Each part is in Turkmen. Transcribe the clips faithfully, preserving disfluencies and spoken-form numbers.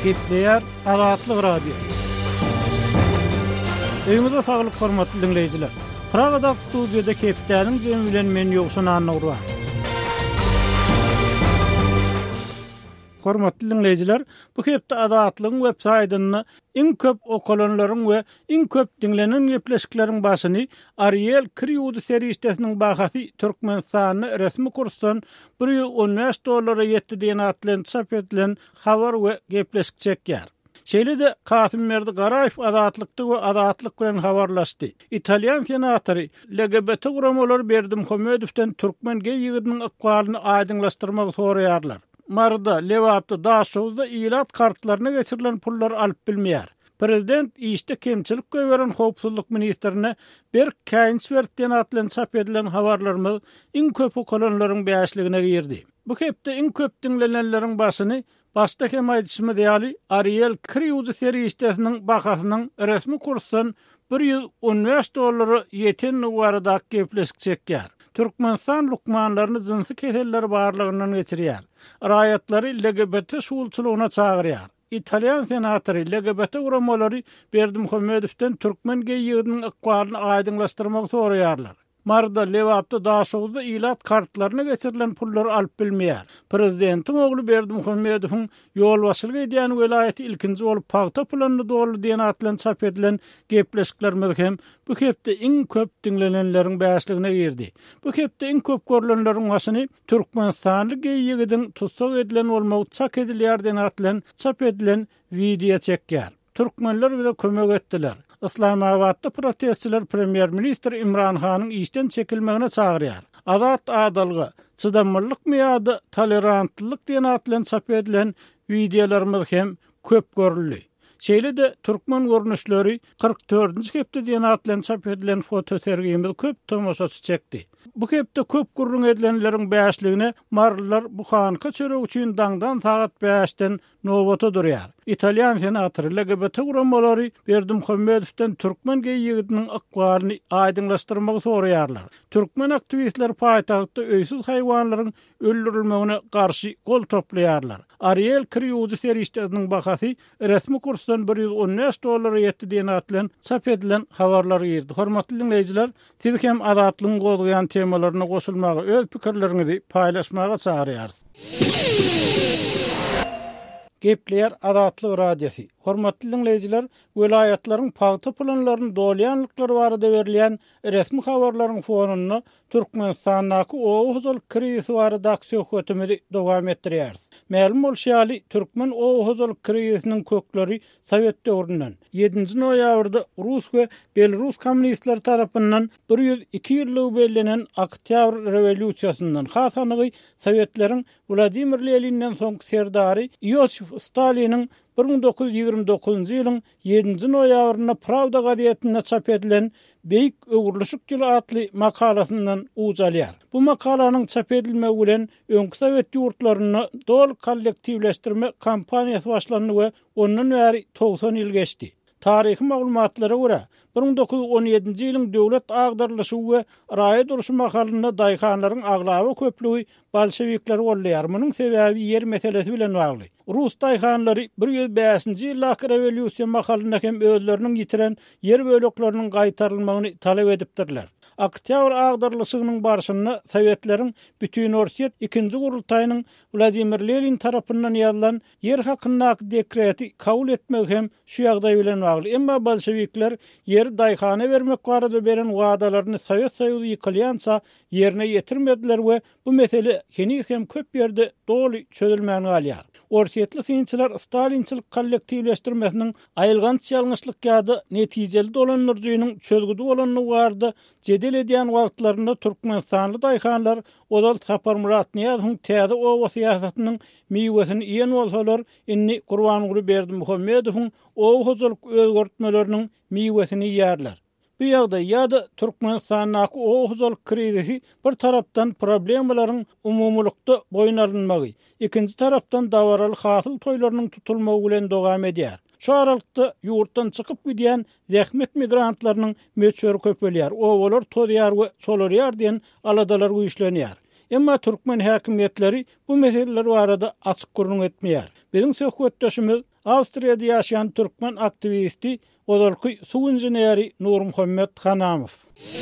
Gepleýär Azatlyk radio. Öňüňizde saglyk hormatly dinleýijiler. Pragada studiýada Kepdäniň jemi bilen men ýogşun anlaýar. Hormatly dinleýijiler, bu hepde Azatlygyň web saýtyny iň köp okulanlaryň we iň köp dinlenen gepleşikleriň başyny Ariel Kriýudy serisiň bahasy Türkmenistanyň resmi kursdan bir ýyl on beş dollara ýetdi diýen atlan çap edilen habar we gepleşik çekýär. Şeýle-de Kasym Merdi Garaýew azatlykdy we azatlyk bilen habarlaşdy. Italiýan senatory L G B T guramalar Berdimuhamedowden türkmen geý ýigidiniň akwalyny aýdyňlaşdyrmak soraýarlar. Marda, Lewapda, Daşowda ilat kartlaryna geçirilen pullar alyp bilmeýär. Prezident işde kemçilik göweren howpsuzlyk ministrine bir Kainswert diýen atlan çap edilen habarlarymyz iň köp okulanlaryň bäşligine girdi. Bu hepde iň köp dinlenenleriň başyny başda hem aýdyşmy diýäli Ariel Kriýudy serisiň bahasynyň resmi kursdan bir ýyl on beş dollary ýeten nuwaradak gepleşik çekýär. Türkmenistan lukmanlaryny jinsy keseller barlygyndan geçirýär. Raýatlary L G B T şuulçylygyna çagyrýar. Italiýan senatory L G B T guramalary Berdimuhamedowden türkmen geý ýigidiniň akwalyny aýdyňlaşdyrmak soraýarlar. Marda, Lewapda, Daşowda ilat kartlaryna geçirilen pullar alyp bilmeýär. Prezidentiň ogly Berdimuhamedowyň ýolbaşçylyk edýän welaýaty ilkinji bolup paýta planyny dolu diýen atlan çap edilen gepleşiklerimiz hem bu hepde iň köp dinlenenleriň bäşligine girdi. Bu hepde iň köp görülenleriň başyny Türkmenistanly geý ýigidiniň tutsak edilen bolmagy çak edilýär diýen atlan çap edilen video çekýär. Türkmenler bize kömek etdiler. Islamabadda protestçiler Premier Minister İmran Hanyň işden çekilmegine çagyrýar. Azat adalgy, çydamlyllyk miýady, tolerantlyk diýen atlan çap edilen videolarymyz hem köp görüldi. Şeýle-de türkmen görnüşleri kırk dördünji hepde diýen atlan çap edilen foto sergimiz köp tomoşaçy çekdi. Bu hepde köp gurrun edilenleriň bäşligine marlar bu hanka çörek üçin daňdan saat beşden nowata durýar. Italiýan senatory L G B T guramalary Berdimuhamedowden türkmen geý ýigidiniň akwalyny aýdyňlaşdyrmagy soraýarlar. Türkmen aktivistler paýtagtda öýsüz haýwanlaryň öldürilmegine garşy gol toplaýarlar. Ariel Kriýudy serisiň bahasy resmi kursdan bir ýyl on beş dollara ýetdi diýen atlan çap edilen habarlar girdi. Hormatly dinleýijiler, siz hem azatlygyň gozlaýan temalaryna goşulmagy, öz pikirleriňizi paýlaşmaga çagyrýar. Gepleýär Azatlyk radiosi. Hormatly dinleýijiler, welaýatlaryň paýta planlaryny dolýanlyklary barada berilýän resmi habarlaryň fonuny Türkmenistanyň owuzul krizi barada aksiýa dowam etdirýär. Ma'lum bolşýaly, türkmen owuzul kriziniň kökleri Sowet döwründen ýedinji noýabrda Rus we Belarus kommunistler tarapyndan bir ýüz iki ýyllyk bellenen Oktyabr rewolýusiýasyndan hasanygy Sowetlerin Vladimir Leninden soňky serdary Iosif Staliniň bir ming dokuz yüz ýigirme dokuzunji ýylyň ýedinji noýabryna Pravda gazetine çap edilen Beýik öwürlüşik ýyly atly makalasyndan ujalýar. Bu makalanyň çap edilmegi bilen öňkü Sowet ýurtlaryny dol kollektiwleşdirme kampaniýasy başlandy we ondan bäri doksan ýyl geçdi. Taryhy maglumatlara görä bir ming dokuz yüz on ýedinji ýylyň döwlet agdarlyşy we raýa duruşy makalyna daýhanlaryň aglaby köplügi bolşewikler bolýar. Munyň sebäbi ýer meselesi bilen bagly. Rus daýhanlary bir ýüz beşinji ýyllaky rewolýusiýa makalyna hem özleriniň ýitiren yer bölekleriniň gaýtarylmagyny talap edipdirler. Oktyabr agdarlyşynyň barşyny Sowetlerin bütün Orsiýet ikinji gurultaýynyň Vladimir Lenin tarapyndan ýazylan yer hakyndaky dekreti kabul etmek hem şu ýagdaý bilen bagly. Emma bolşewikler yer daýhana bermek barada beren wagdalaryny Sowet Soýuzy ýykylýança yerine ýetirmediler we bu mesele heni hem köp ýerde doly çözülmäni alýar. Orsiýetli synçylar Stalinçilik kollektiwleşdirmesiniň aýylgan ýalňyşlyk ýa-da netijeli dolanlarjynyň çözgüdi bolanyny barda jedel edýän wagtlarynda Türkmenistanly daýhanlar Odal Saparmurat Niýazowyň täze owa syýasatynyň miwesini ýen bolsalar, inni Gurbanguly Berdimuhamedowyň owuzlyk özgertmeleriniň miwesini ýerler. Bu ýagdaý ýa-da Türkmenistanyň owuzlyk krizi bir tarapdan problemlaryň umumlukda boyun alynmagy, ikinji tarapdan dawaraly hasyl toýlarynyň tutulmagy bilen dowam edýär. Şu aralykda ýurtdan çykyp gidýän zähmet migrantlarynyň meçhur köpelýär. Owalar toýýar we çolorýar diýen aladalar güýçlenýär. Emma Türkmen häkimetleri bu meseleler barada açyk gurrun etmeýär. Biziň söhbetdeşimiz Awstriýada ýaşaýan türkmen aktivisti Odolky suw inženeri Nur Muhammed Hanamow.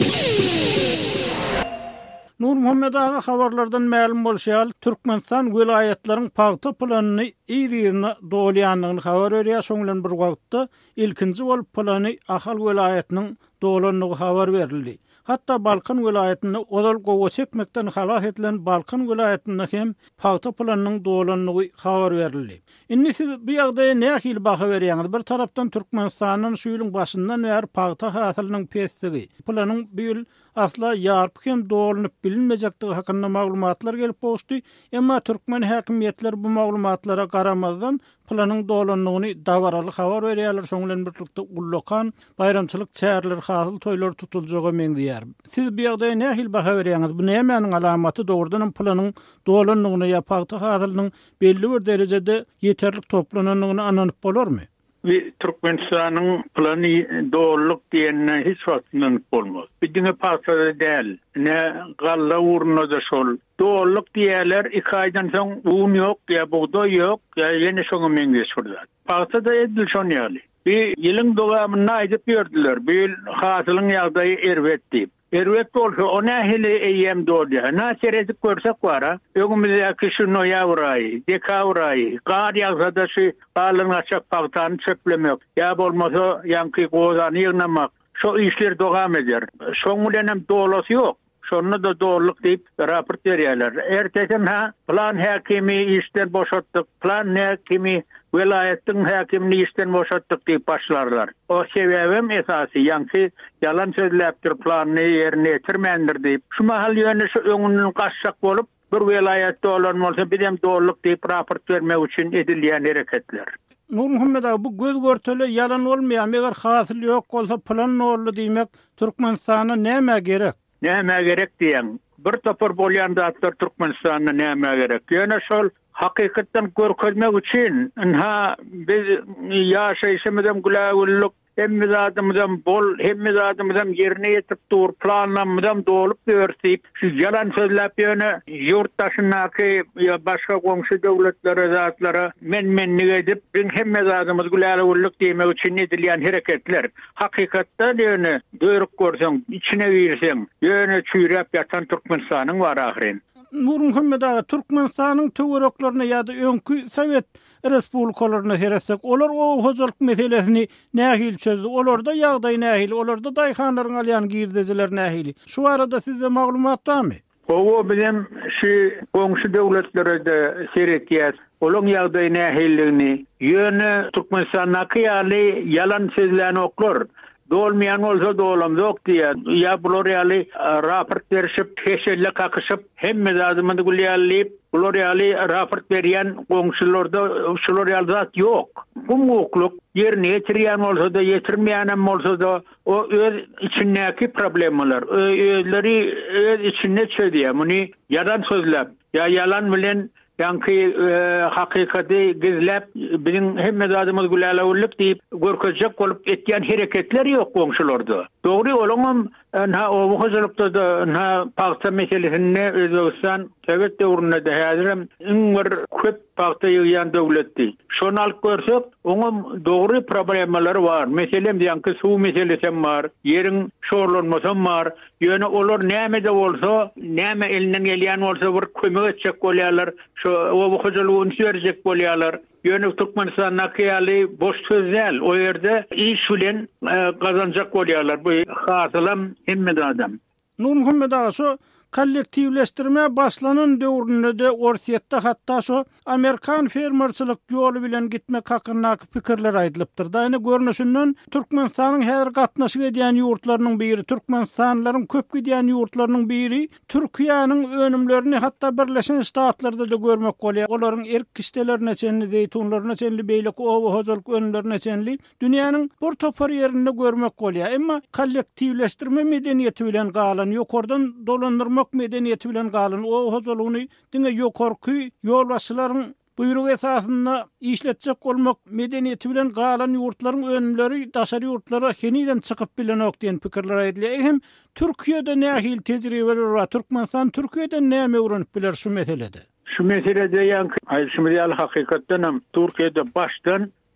Nur Muhammed aga habarlardan ma'lum bolşýar, Türkmenistan vilayetlaryň paýta planyny ýerine dolýanlygyny habar berýär. Şoňlan bir wagtda ilkinji bolup plany Ahal vilayetiniň dolanlygy habar berildi. Hatta Balkan vilayetinde Odol gowy çekmekden halas edilen Balkan vilayetinde hem paýta planynyň dolanlygy habar berildi. Indi siz bu ýagdaýa nähili baha berýäňiz? Bir tarapdan Türkmenistanyň şu ýylyň başyndan bäri paýta hasylynyň pesdigi, planyň bu ýyl asla ýarpy hem dolanyp bilinmejektigi hakynda maglumatlar gelip bolşdy. Emma türkmen häkimiýetleri bu maglumatlara garamazdan planyň dolanlygyny dabaraly habar berýärler. Şoňlan birlikde ullokan bayramçylyk çäherleri hasyl toýlar tutuljagy meňdiýär. Siz bu ýagdaýa nähili baha berýäňiz? Bu nämeň alamaty dogrudan planyň dolanlygyny ýa-paýta hasylynyň belli bir derejede yeterlik toplananyny ananyp bolarmy? Ve Türkmenistan'ın planı doğruluk diyenine hiç vaktinden olmaz. Bir dine pasada değil. Ne galla uğruna da şol. Doğruluk diyeler iki aydan sonra un yok ya buğday yok ya yeni şonu menge şurada. Pasada edil şon yali. Bir yılın doğamına edip gördüler. Bir hasılın yağdayı ervetti. Ervet olsa ona hele eyyem doğruya. Na çerezik görsek var. Ögümüzdeki şunu yavrayı, dekavrayı, kar yağsa da şu kalın açık paktanı çöplemek. Ya olmasa yankı kozanı yığnamak. Şu işler devam eder. Şoňulenem doğrusu yok. Şonu da doğruluk deyip raport verýärler. Ertesi ha plan hakimi işten boşalttık. Plan hakimi vilayetin hakimini işten boşalttık deyip başlarlar. O sebebim esası yankı yalan sözläpdir planını yerine getirmendir deyip. Şu mahal ýöne şu öňünden gaçsak bolup bir vilayetde olan bolsa birem doğruluk deyip raport vermek için edilýän hereketler. Nur Muhammed aga bu göz görteli yalan olmayan eger hasyl ýok bolsa plan norlu diýmek Türkmenistana näme gerek? Näme gerek diýen. Bir topar bolýan zatlar Türkmenistana näme gerek? Ýöne şol hakykatdan görkezmek üçin ha biz ýaşaýşymyzdan güläwillik hemmiz adamyzdan bol hemmiz adamyzdan ýerine ýetip dur planlamyzdan dolup görsip şu yalan sözläp ýöne ýurtdaşynaky ýa başga goňşy döwletlere zatlara men-menlik edip biz hemmiz adamyz güläwillik diýmek üçin edilýän hereketler hakykatda ýöne dörük görseň içine girseň ýöne çüýräp ýatan Türkmenistanyň bar ahyrin. Nur Muhammed aga Türkmenistanyň töwereklerine ýa-da öňkü Sowet respublikalaryna heretsek, olar o hojalyk meselesini nähili çözdü. Olarda ýagdaý nähili, olarda daýhanlaryň alýan girdejiler nähili. Şu arada sizde maglumat barmy? O bilen şu goňşy döwletlere de seretýär. Olaň ýagdaý nähiligini ýöne Türkmenistanyňky ýaly yalan sözlerini oklar. Dolmayan olsa dolam yok diye ya bloriyali raport verişip keşelle kakışıp hem lazımını gülyallayıp bloriyali raport veriyen komşularda bloriyal zat yok. Bu mutluluk yerine getirýän olsa da getirmeýän olsa da o öz içindeki problemler özleri öz içinde çödýär. Bunu yalan sözläp ya yalan bilen yankı e, hakikati gizlep bizim hemme adamız güläwillik diýip görkezjek bolup etýän hereketler ýok goňşularda. Dogry olaňam ha o hojalykda da ha paýta meselesinde Özbegistan Sowet döwründe de häzirem iňer köp paýta ýygýan döwletdi. Şonu alyp görsek, oňam dogry problemler bar. Meselem ýankı suw meselesi bar, ýeriň şorlanmasy bar. Ýöne olar näme de bolsa, näme elinden gelýän bolsa bir kömek etjek bolýarlar. Şu o hojalygyny sürecek bolýarlar. Ýöne Türkmenistanyňky ýaly boş sözler, o ýerde iş bilen gazanjak bolýarlar. Bu hasylam hemme adam. Nur Muhammed aga şu kollektivleştirme başlanan döwründe de ortaýatda hatda şu Amerikan fermerçilik ýoly bilen gitmek hakynda pikirler aýdylypdyr. Daýny görnüşinden Türkmenistanyň her gatnaşyk edýän ýurtlarynyň biri, Türkmenistanlaryň köp gidýän ýurtlarynyň biri, Türkiýanyň önümlerini hatda Birleşen Ştatlarda da görmek bolýar. Olaryň erk kişilerine çenli, zeytunlaryna çenli, beýlik owa hojalyk önümlerine çenli dünýäniň bir topar ýerinde görmek bolýar. Emma kollektivleştirme medeniýeti bilen galan ýokardan dolandyrma medeniyeti bilen galan o hojalygyny diňe ýokarky ýolbaşçylaryň buyruk esasında işletjek bolmak medeniyeti bilen galan ýurtlaryň önümleri daşary ýurtlara heniden çykyp bilen ok diýen pikirler aýdylýar. Hem Türkiýede nähili tejribeler bar? Türkmenistan Türkiýede näme öwrenip biler şu meselede? Şu meselede ýa-da aýdymyň hakykatdan hem Türkiýede başdan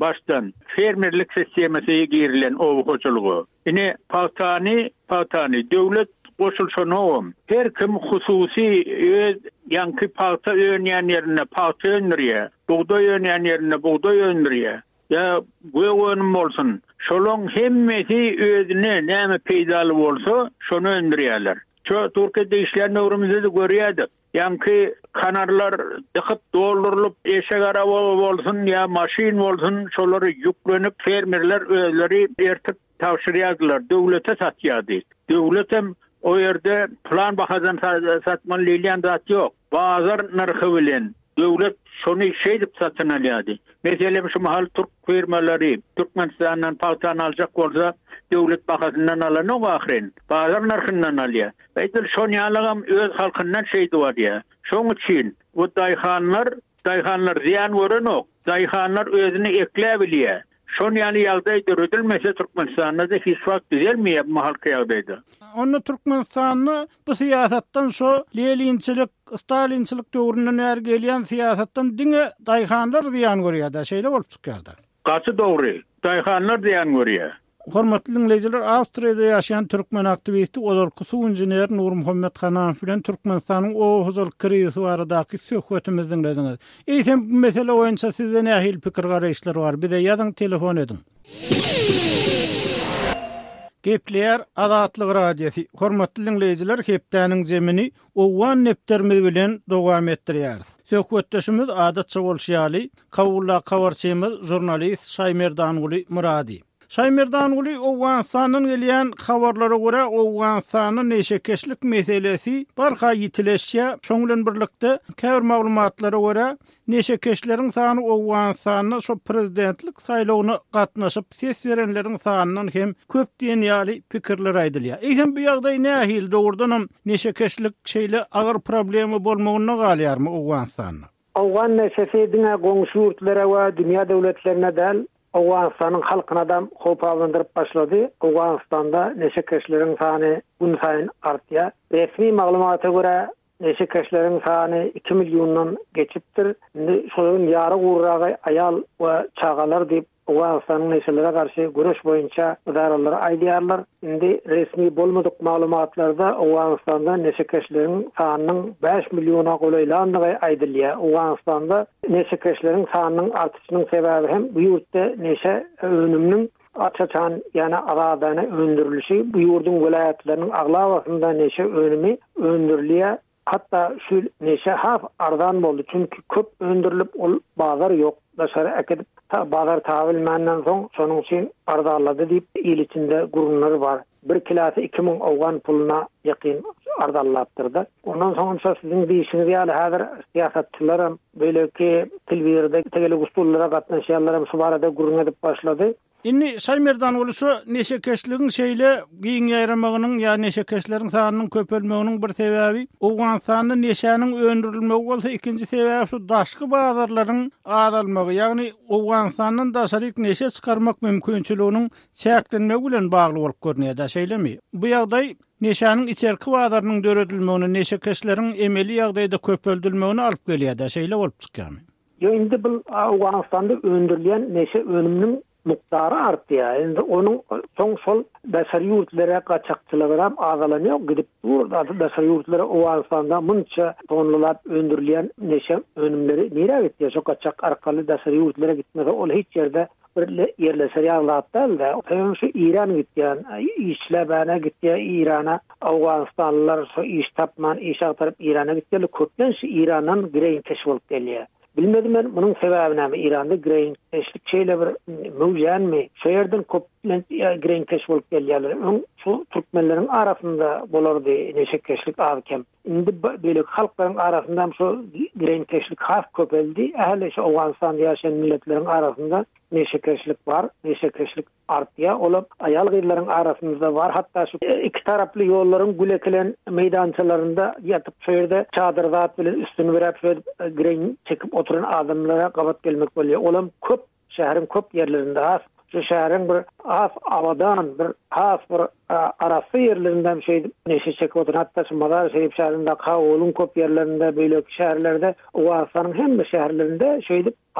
baştan fermerlik sistemasi girilen ovuçuluğu. Ine pahtani pahtani devlet koşulşanowum. Her kim hususi öz yankı pahta öňän ýerine pahta öndürýär. Buğday öňän ýerine buğday öndürýär. Ya bu önüm bolsun. Şolong hemmesi özüne näme peýdaly bolsa şonu öndürýärler. Şu Türkiýede işler nöwrümizde de görýärdik. Yankı kanarlar dıkıp doldurulup eşek araba bolsun ya maşin bolsun şolary yüklenip fermerler özleri ertip tawşyrýardylar. Döwlete satýardy. Döwletem o yerde plan bahazan satman lilyan zat yok. Bazar narxı bilen döwlet şonu şeydip satın alýardy. Meselem şu mahal Türk firmalary Türkmenistandan paltan aljak bolsa döwlet bahasından alan o ahirin. Bazar narxyndan alýar. Beýdil şonu alagam öz halkyndan şeydi var ya. Şoň üçin bu daýhanlar, daýhanlar ziyan görenok. Daýhanlar özüni ekläp bilýär. Şonu ýaly ýagdaýda ödülmese Türkmenistanda da hiç wagt düzelmeýär mahal ýagdaýda. Onu Türkmenistan'ı bu siyasattan so Leninçilik, Stalinçilik döwründen eri gelýän siyasattan diňe daýhanlar ziyan görýär-de, şeýle bolup çykýardy. Gaçy dogry, daýhanlar ziyan görýär. Hormatly dinleyijiler, Awstriýada ýaşaýan türkmen aktivisti Olarky suw inженер Nur Muhammed Hanaň bilen Türkmenistanyň o huzur krizi baradaky söhbetimizi dinlediňiz. Eýsem bu mesele boýunça sizde nähil pikir garaýşlar bar? Bize ýazyň, telefon edin. Gepler Azatlyk radiosi. Hormatly dinleyijiler, hepdäniň zemini owan nepterimiz bilen dowam etdirýär. Söhbetdeşimiz adatça bolşýaly, kawulla kawarçymyz jurnalist Şaýmerdanguly Muradi. Şaýmerdanguly Owganstanyň gelýän habarlara görä Owganstanyň neşekeşlik meselesi barha ýitileşýär. Şoň bilen birlikde käbir maglumatlara görä neşekeşleriň sany Owganstanyň şo prezidentlik saýlawyna gatnaşyp ses berenleriň sanynyň hem köp diýen ýaly pikirler aýdylýar. Eýsem bu ýagdaý nähil dogrudan neşekeşlik şeýle agyr problemi bolmagyna galýarmy Owganstanyň? Awgan neşekeşliğine goňşy ýurtlara we dünýä döwletlerine däl Owganstanyň halkyna da hop alandyryp başlady. Owganstanda neşekeşleriň sany gün saýyn artýar. Resmi maglumata görä neşekeşleriň sany iki milyondan geçipdir. Şolaryň ýary gurragy ayal we çagalar diýip Owganstanyň neşelere garşy güreş boýunça idaralary aýdýarlar. Indi resmi bolmadyk maglumatlarda Owganstanda neşekeşleriň sanynyň beş milyona goýlandygy aýdylýar. Owganstanda neşekeşleriň sanynyň artyşynyň sebebi hem bu ýurtda neşe önümniň açaçan ýani agabana öndürilişi, bu ýurdun welaýatlarynyň aglawasynda neşe önümi öndürilýär. Hatta şu neşe haf ardan boldy, çünki köp öndürilip ol bazar ýok. Daşary ekip bazar tabilmenden soň şonuň üçin ardalady diýip il içinde gurunlary bar. Bir kilosy iki ming awgan puluna ýakyn ardallapdyrdy. Ondan soňra siziň diýişiňiz ýaly häzir siýasatçylar beýleki tilbirde tegeli gustullara gatnaşýarlar şu barada gurun edip başlady. Inni Şaýmerdanguly şu neşekeşligiň şeýle giň ýaýramagynyň ýa neşekeşleriň sanynyň köpelmeginiň bir sebebi Owganstanyň neşäniň öndürilmegi bolsa, ikinji sebebi şu daşky bazarlaryň azalmagy, ýagny Owganstanyň daşaryk neşe çykarmak mümkinçiliginiň çäklenmegi bilen bagly bolup görnýär da şeýlemi? Bu ýagdaý neşäniň içerki bazarlarynyň döredilmegine, neşekeşleriň emeli ýagdaýda köpeldilmegine alyp gelýär da şeýle bolup çykýarmy? Yo, indi bu Owganstanda öndürilen neşe önümniň muktary artýar. Endi onuň soň şol daşary ýurtlara gaçakçylygy hem azalanýar. Gidip burada daşary ýurtlara Owganstanda munça tonlulap öndürilen neşe önümleri nerä gitýär? Şo gaçak arkaly daşary ýurtlara gitmese ol hiç ýerde bir ýerleşer ýaglatdal da. Hem şu İran gitýän, işlebäne gitýär İrana. Owganstanlylar şo iş tapman, iş agtaryp İrana gitýärler. Köpden şu İrandan gireň keşif bolup gelýär. Bilmedim ben bunun sebebi näme? İranda gireň keşlik şeýle bir mewjanmy? Şeýerden köplen gireň keşif bolup gelýärler. Şu türkmenleriň arasynda bolardy neşekeşlik abkem. Indi beýle halklaryň arasynda şu gireň keşlik haf köpeldi. Ähli şu Owganstanda ýaşaýan milletleriň arasynda neşekeşlik bar, neşekeşlik artýar. Olap ayal gyýlaryň arasynda bar. Hatda şu iki taraply ýollaryň güleklen meýdançalarynda ýatyp şeýerde çadyr zat bilen üstüni berip gireň çekip oturan adamlara gabat gelmek bolýar. Olam köp şäheriň köp ýerlerinde has şu şäheriň bir has awadan bir has bir arasy ýerlerinden şeýdi neşe çekip oturan, hatda şu Mazar Şerif şäherinde Kawulun köp ýerlerinde beýle şäherlerde Owganstanyň hemme şäherlerinde şeýdi azat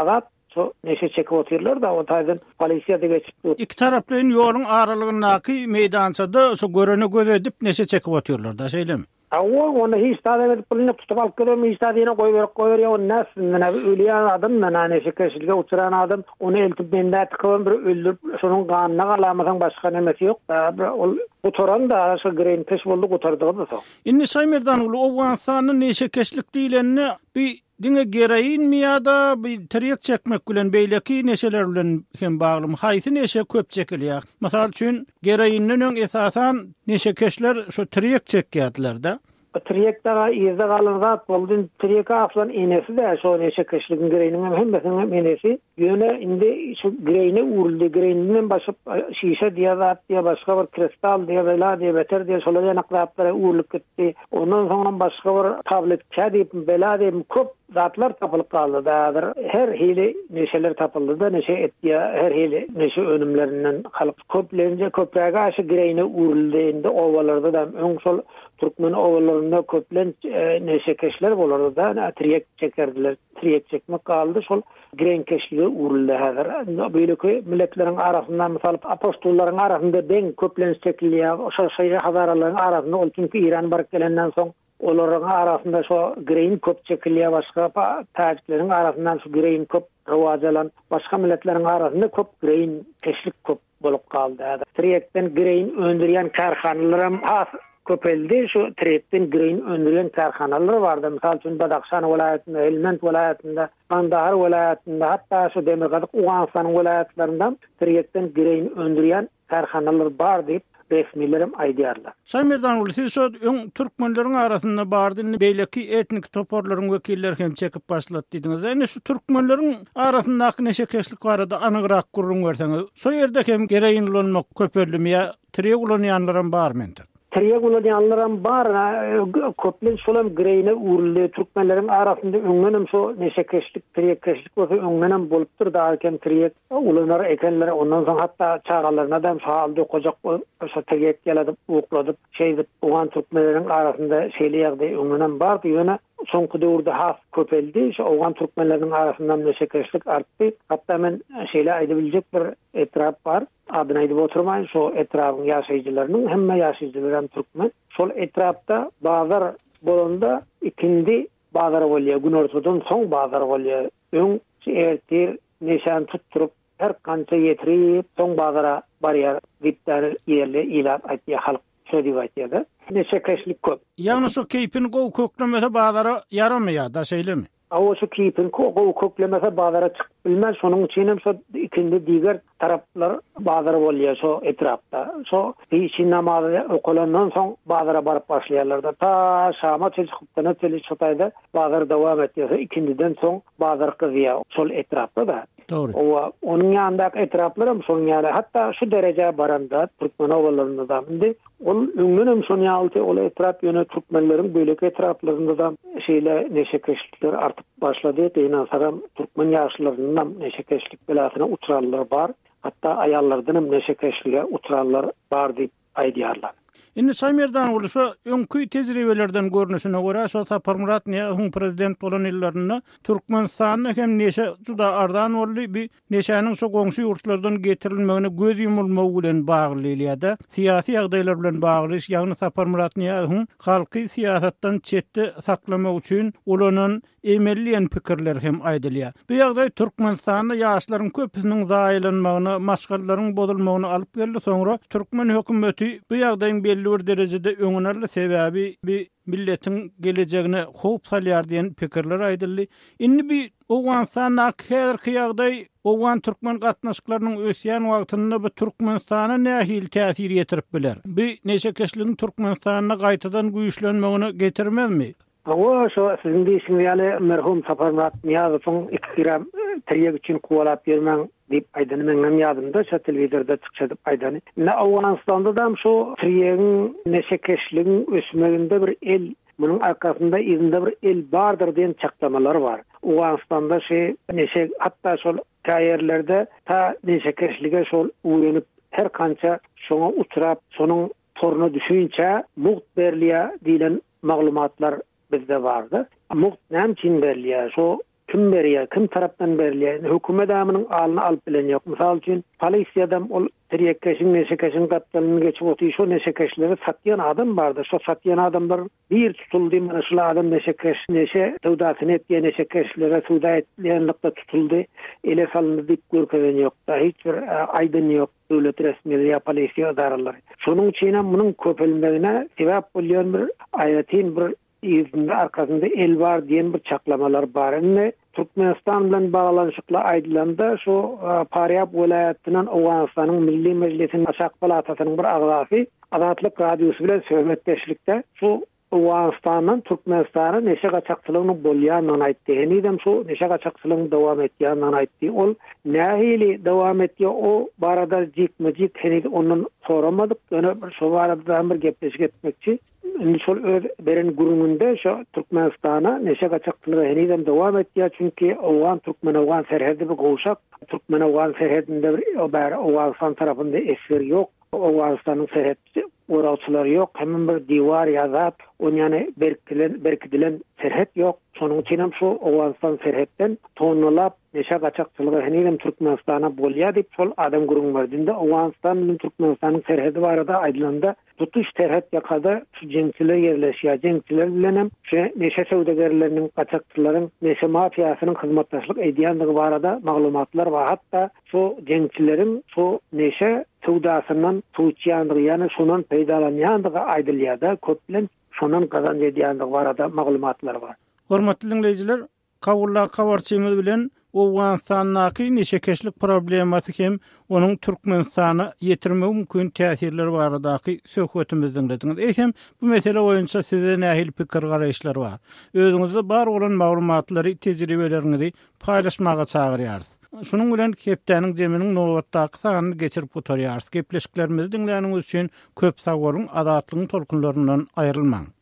so neşe çekip otururlar da o taýdan polisiýa da geçip iki taraplyň ýoluň aralygyndaky meydançada so görene göz edip neşe çekip otururlar da şeýlemi? Awa onu hiç taýdan pulny tutup alyp gelýär, hiç taýdan goýup goýup ýa o nas mena ölýän adam mena neşe keşilge oturan adam onu eltip bende tıkıwan bir öldürüp şonuň ganyna galamadan başga nemesi ýok da ol oturan da şu grein peş boldy oturdygy da. Inni Saýmerdan uly Owgansanyň neşe keşlik diýileni bir diňe gereýin mi ýa-da bir tirek çekmek bilen beýleki neşeler bilen hem bagly haýsy neşe köp çekilýär. Masal üçin gereýinden öň esasan neşe keşler şu tirek çekýärler-de. Triyektaga ýerde galan zat boldun triyeka aslan enesi de şo neşe keşligin greýiniň hemmesiniň enesi ýöne indi şu greýine uruldy greýinden başyp şişe diýe zat diýe başga bir kristal diýe bela diýe beter diýe şolary ýanaklara urulyp gitdi. Ondan soňra başga bir tablet kädip bela diýe köp zatlar tapylyp kaldy da her hili neşeler tapyldy da neşe etdiýe her hili neşe önümlerinden halyk köplenje köpräge aşy greýine uruldy indi owalarda da öň şol Türkmen ovalarında köplen e, neşe keşler bolardı da triyek çekerdiler. Triyek çekmek kaldı. Şol gren keşliği uğruldu hazır. Böyle ki milletlerin arasından misal apostolların arasında ben köplen çekiliyor. O şeyi hazaraların arasında ol çünkü İran barık gelenden son onların arasında şu gren köp çekiliyor. Başka taciklerin arasından şu gren köp revajalan. Başka milletlerin arasında köp gren keşlik köp bolup kaldı. Triyekten gren öndürüyen karhanalarım az köpeldi şu trepten green öndüren karhanalar vardı. Misal üçün Badakhşan vilayetinde, Helmand vilayetinde, Kandahar vilayetinde, hatta şu Demirgazyk, Owganstan vilayetlerinden trepten green öndüren karhanalar bar deyip resmilerim aýdýarlar. Saýmerdan uly siz öň türkmenleriň arasynda bardy beýleki etnik toporlaryň wekilleri hem çekip başlatdy diýdiňiz. Ene şu türkmenleriň arasyndaky neşe keşlik barada anygyrak gurrun berseňiz. So ýerde hem gereýin bolanmak köpelimi ýa tirek ulanýanlaram barmy? Triyek ulanýanlaram bar, köplen şolam greýine uruldy. Türkmenleriň arasynda öňmenem şu neşe keşlik, triyek keşlik bolsa öňmenem bolupdyr da eken triyek ulanar ekenler. Ondan soň hatda çağalaryna da şahaldy kojak şu triyek geldi, ukladyp, şeýdip, owan türkmenleriň arasynda şeýle ýagdaý öňmenem bar diýene soňky döwürde has köpeldi. Şu owan türkmenleriň arasyndan neşe keşlik artdy. Hatda men şeýle aýdyp biljek bir etrap bar. Adyny aýdyp oturmaýyn, şo etrabyň ýaşaýjylarynyň hemme ýaşaýjylaryň türkmen. Şol etrapda bazar bolanda ikindi bazar bolýar, gün ortadan soň bazar bolýar. Öň ertir neşan tutturup her kança ýetirip soň bazara barýar diýipler ýerli ýylan aýtýar halk şo diýip aýtýar. Neşe keşlik köp. Ýagny şu keypini gow köklemese bazara yaramýar da şeýlemi? Awa şu keypin gow köklemese bazara çykyp bilmez, şonuň üçin hem şu ikindi diýer taraplar bazara bolýar şo etrapda. Şo hiç namazy okulandan soň bazara baryp başlaýarlar da ta şama çykypdan teli şotaýda bazar dowam etýär. İkindiden soň bazar gyzýar şol etrapda da. Doğru. O onun ýandaky etraplarym şoň ýaly hatda şu derejä baranda Türkmen owalaryna da indi. Ol öňmenem şoň ýaly ol etrap ýöne türkmenleriň beýleki etraplarynda da şeýle neşe keşlikler artyp başlady. Diýen saram türkmen ýaşlarynyň neşe keşlik belasyna uçrallar bar. Hatta ayallardan hem neşe keşlige uçrallar bar diýip aýdýarlar. Indi Saýmerdan uly şu öňkü tejribelerden görnüşine görä şu Sapar Murat Niýazowyň prezident bolan ýyllaryna Türkmenistanyň hem neşe juda ardan boldy bir neşäniň şu goňşy ýurtlardan getirilmegine göz ýumulmagy bilen bagly, siyasi ýagdaýlar bilen bagly, ýagny Sapar Murat Niýazowyň halky siýasatdan çetde saklamak üçin ulanyň emelliýen pikirler hem aýdylýar. Bu ýagdaý Türkmenistanyň ýaşlaryň köpüniň zaýlanmagyna, maşgallaryň bozulmagyna alyp geldi. Soňra Türkmen hökümeti bu ýagdaýyň belli bir derejede öňünärli sebäbi bir milletiň gelejegine howp salýar diýen pikirler aýdyldy. Indi bir Owgansanyň häzirki ýagdaý Owan türkmen gatnaşyklarynyň ösýän wagtynda bu Türkmenistana nähil täsir ýetirip biler. Bu neşe keşligiň Türkmenistana gaýtadan güýçlenmegine getirmezmi? Awa şo sizin diýişiňiz ýaly merhum Sapar Murat Niýazowyň iktiram triyek üçin kuwalap bermäň diýip aýdany meňem ýadymda şo telewizorda çykşa diýip aýdany. Ne Awganistanda da şo triyegiň neşe keşligiň ösmeginde bir el, bunun arkasında izinde bir el bardyr diýen çaklamalar var. Awganistanda şe neşe hatda şol taýerlerde ta neşe keşlige şol uýanyp her kança şoňa uçrap, şonuň toruna düşünýänçe muht berliýär diýilen maglumatlar bizde vardı. Muht näme için berliýär? Şo kim berýär, kim tarapdan berilýär? Hökümet adamynyň alyny alyp bilen ýok. Mysal üçin, polisiýa adam ol teriyekkeşin, neşekeşin kaptalyny geçip otuýy, şo neşekeşleri satýan adam bardy. Şo satýan adamlar bir tutuldy, mana şu adam neşekeş, neşe tawdasyny etýän neşekeşlere suwda etýänlikde tutuldy. Ele salyndy diýip görkezen ýok. Hiç bir aýdyn ýok. Döwlet resmiýeti ýa polisiýa idaralary. Şonuň üçin hem munyň köpelmegine sebäp bolýan bir aýratyn bir izinde arkasında el var diýen bir çaklamalar bar. Enne Türkmenistan bilen baglanşykly aýdylanda şu Paryap welaýatynyň Awganystanyň Milli Meclisiň Aşak Palatasynyň bir agzasy Azatlyk Radiosu bilen söhbetdeşlikde şu Awganystanyň Türkmenistana neşe gaçakçylygyny bolýanyny aýtdy. Henidem şu neşe gaçakçylygyny dowam etýäniňi aýtdy. Ol nähili dowam etýär o barada jikmejik henid onuň soramadyk. Öne şu barada bir gepleşik etmekçi. Indi şol öz beren gurumunda şu Türkmenistana neşe gaçakçylygy henidem dowam etýär, çünki Awgan Türkmen Awgan serhedi bir goşak. Türkmen Awgan serhedinde bir bar Awgan tarapynda esir ýok. Awganystanyň serhedi orawçylar ýok, hemen bir divar ýazap, on ýany berkilen berkidilen serhet ýok. Şonuň üçin hem şu Awganystan serhetden tonlap neşe gaçakçylygy henidem Türkmenistana bolýar diýip şol adam gurumlarynda Awganystan bilen Türkmenistanyň serhedi barada aýdylanda tutuş serhet ýakada şu jeňçiler ýerleşýär. Jeňçiler bilen hem şu neşe sowdagerleriniň, gaçakçylaryň, neşe mafiýasynyň hyzmatdaşlyk edýändigi barada maglumatlar bar. Hatda şu jeňçileriň şu neşe sowdasyndan tuýýandygy, ýani şondan peýdalanýandygy aýdylýar-da, köp bilen şondan gazanç edýändigi barada maglumatlar bar. Hormatly dinleýijiler, kawulla kawarçymyz bilen Awganystanyň neşekeşlik problematy hem onuň Türkmenistana ýetirme mümkin täsirleri baradaky söhbetimizi dinlediňiz. Eýsem bu mesele boýunça size nähil pikir garaýşlar bar. Özüňizde bar bolan maglumatlary, tejribeleriňizi paýlaşmaga çagyrýarys. Şunun bilen Kepdeniň jeminiň nowatdaky sanyny geçirip oturýarys. Gepleşiklerimizi dinläniňiz üçin köp sag bolun, azatlygyň tolkunlaryndan aýrylmaň.